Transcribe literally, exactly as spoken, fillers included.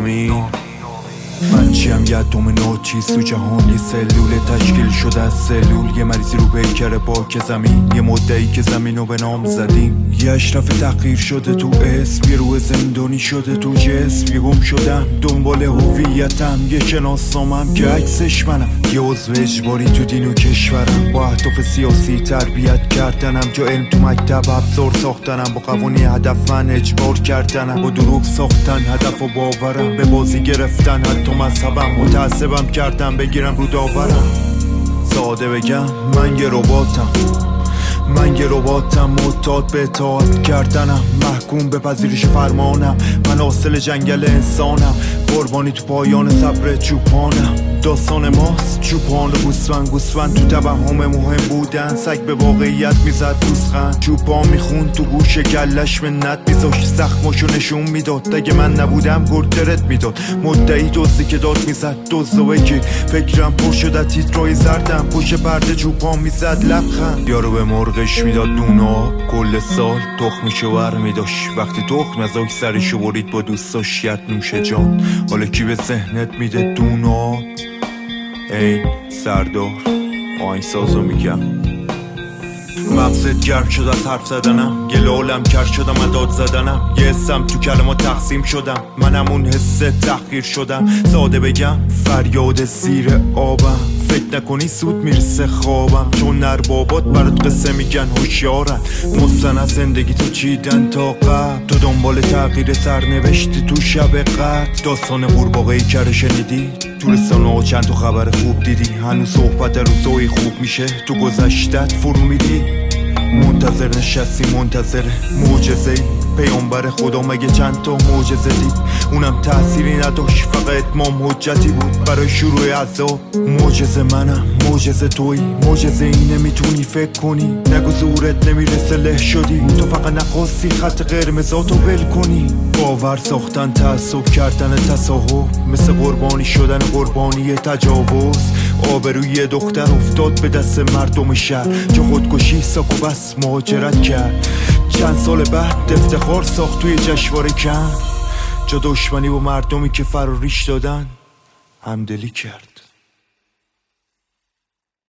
آمین. من چیم یه اتم ناچیز تو جهان، یه سلول تشکیل شده از سلول، یه مریضی رو پیکر پاک زمین، یه مدعی که زمین رو به نام زدیم، یه اشرف تغییر شده تو اسم، یه روح زندانی شده تو جسم، یه گم شدم دنبال هویتم، یه شناسنامم که عکسش منم، یه عضو اجباری تو دین و کشورم، با اهداف سیاسی تربیت کردنم، جا علم تو مکتب ابزار ساختنم، با قوانی هدف من اجبار کردنم، با دروغ ساختن هدف و باورم، به بازی گرفتن حتی مذهبم، متعصبم کردم بگیرم رو داورم. ساده بگم من یه رباتم، من یه رباتم معتاد به اطاعت کردنم، محکوم به پذیرش فرمانم، من حاصل جنگل انسانم، قربانی تو پایان صبر چوپانم. داستان ماست چوپان و گوسفند، گوسفند تو توهم مهم بودن، سگ به واقعیت میزد دوسخند، چوپان میخوند تو گوش گلش منت میذاشت، زخماشو نشون میداد، اگه من نبودم گرترت میداد، مدعی دزدی که داد میزد دزد و بگی، فکرم پر شده تیترای زردم، پشت پرده چوپان میزد لبخند، یارو به مرغش میداد نون و آب، کل سال تخمیشو ور میداشت، وقتی تخم از آک سرشو برید با دوستاش ید نوش جان، حالا کی به ذهنت میده دون و آب؟ ای سردار آهنگسازو میگم، مغزت گرم شد از حرف زدنم، گلالم کرد شدم از داد زدنم، یه حسم تو کلمات تقسیم شدم، من همون حسه تحقیر شدم، ساده بگم فریاد زیر آبم، فکر نکنی سود میرسه خوابم، چون نربابات برات قصه میگن هوشیارن، مستند زندگی تو چیدن تا قبل، تو دنبال تغییر سرنوشتی تو شب قدر، داستان قورباغه‌ای کره شنیدی؟ تو رسانه‌ها چند تا خبر خوب دیدی؟ هنوز صحبت روزای خوب میشه تو گذشتت فرو میری؟ منتظر نشستی منتظر معجزه‌ای، پیامبر خدا مگه چند تا معجزه دید؟ اونم تأثیری نداشت، فقط اتمام حجتی بود برای شروع عذاب. معجزه منم معجزه تویی، معجزه اینه میتونی فکر کنی، نگو زورت نمیرسه له شدی، تو فقط نخواستی خط قرمزاتو ول کنی، باور ساختن تعصب کردن تصاحب، مثل قربانی شدن قربانی تجاوز، آبروی دختر افتاد به دست مردم شهر، چه خودکشی ساک و بس مهاجرت کرد، چند سال بعد افتخار ساخت توی جشنواره کن، جا دشمنی با مردمی که فراریش دادن همدلی کرد.